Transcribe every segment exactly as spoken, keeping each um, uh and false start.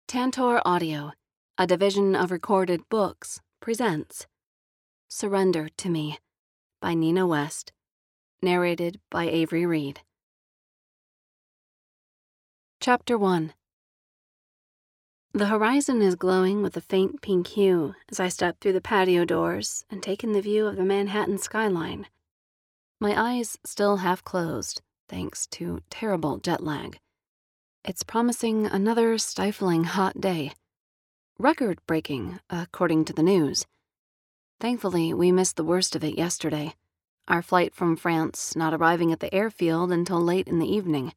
Tantor Audio, a division of Recorded Books, presents Surrender to Me by Nina West, narrated by Avery Reed. Chapter one. The horizon is glowing with a faint pink hue as I step through the patio doors and take in the view of the Manhattan skyline. My eyes still half closed, thanks to terrible jet lag. It's promising another stifling hot day. Record-breaking, according to the news. Thankfully, we missed the worst of it yesterday, our flight from France not arriving at the airfield until late in the evening.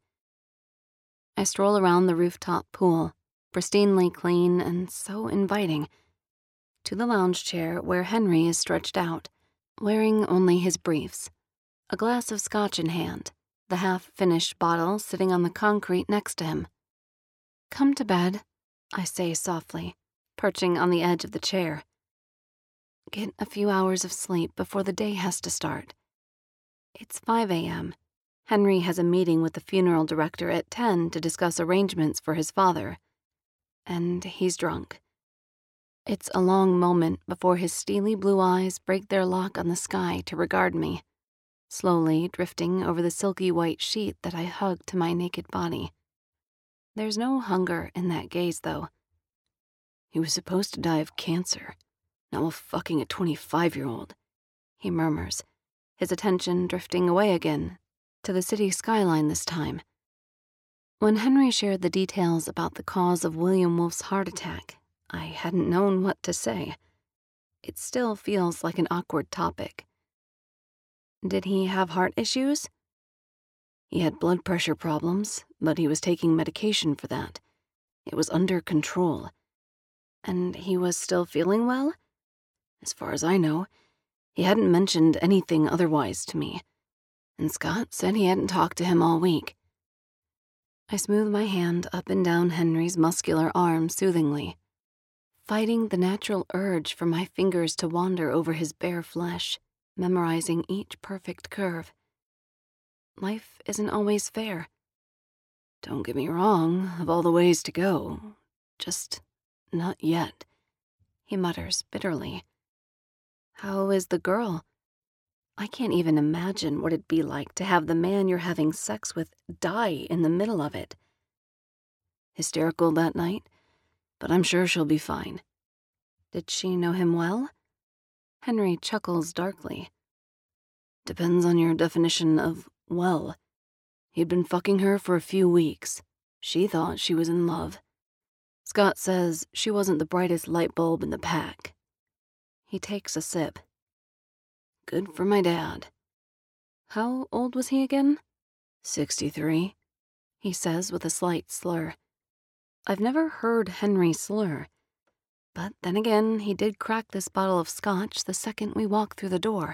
I stroll around the rooftop pool, pristinely clean and so inviting, to the lounge chair where Henry is stretched out, wearing only his briefs, a glass of scotch in hand, the half-finished bottle sitting on the concrete next to him. "Come to bed," I say softly, perching on the edge of the chair. "Get a few hours of sleep before the day has to start." It's five a.m. Henry has a meeting with the funeral director at ten to discuss arrangements for his father. And he's drunk. It's a long moment before his steely blue eyes break their lock on the sky to regard me, slowly drifting over the silky white sheet that I hug to my naked body. There's no hunger in that gaze, though. "He was supposed to die of cancer, not while fucking a twenty-five-year-old, he murmurs, his attention drifting away again, to the city skyline this time. When Henry shared the details about the cause of William Wolfe's heart attack, I hadn't known what to say. It still feels like an awkward topic. Did he have heart issues? He had blood pressure problems, but he was taking medication for that. It was under control. And he was still feeling well? As far as I know, he hadn't mentioned anything otherwise to me. And Scott said he hadn't talked to him all week. I smooth my hand up and down Henry's muscular arm soothingly, fighting the natural urge for my fingers to wander over his bare flesh, memorizing each perfect curve. Life isn't always fair. Don't get me wrong, of all the ways to go, just not yet, he mutters bitterly. How is the girl? I can't even imagine what it'd be like to have the man you're having sex with die in the middle of it. Hysterical that night, but I'm sure she'll be fine. Did she know him well? Henry chuckles darkly. Depends on your definition of well. He'd been fucking her for a few weeks. She thought she was in love. Scott says she wasn't the brightest light bulb in the pack. He takes a sip. Good for my dad. How old was he again? Sixty-three, he says with a slight slur. I've never heard Henry slur. But then again, he did crack this bottle of scotch the second we walked through the door.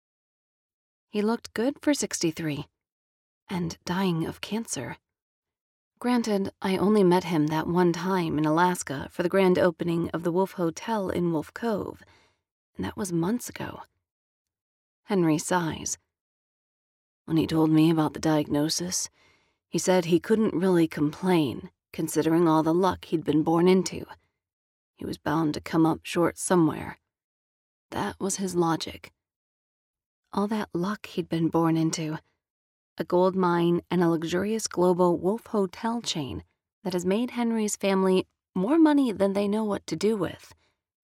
He looked good for sixty-three, and dying of cancer. Granted, I only met him that one time in Alaska for the grand opening of the Wolf Hotel in Wolf Cove, and that was months ago. Henry sighs. When he told me about the diagnosis, he said he couldn't really complain, considering all the luck he'd been born into. He was bound to come up short somewhere. That was his logic. All that luck he'd been born into. A gold mine and a luxurious global Wolf Hotel chain that has made Henry's family more money than they know what to do with.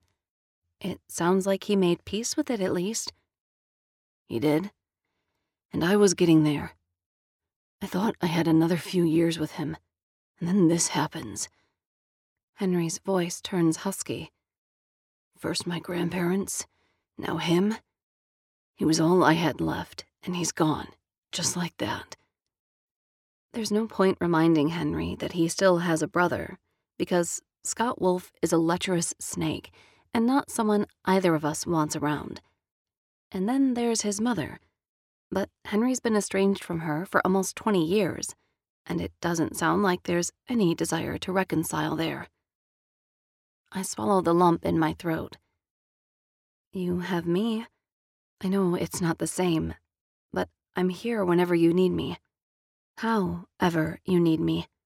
It sounds like he made peace with it, at least. He did. And I was getting there. I thought I had another few years with him, and then this happens. Henry's voice turns husky. First my grandparents, now him. He was all I had left, and he's gone, just like that. There's no point reminding Henry that he still has a brother, because Scott Wolf is a lecherous snake, and not someone either of us wants around. And then there's his mother. But Henry's been estranged from her for almost twenty years, and it doesn't sound like there's any desire to reconcile there. I swallow the lump in my throat. You have me. I know it's not the same, but I'm here whenever you need me. However you need me.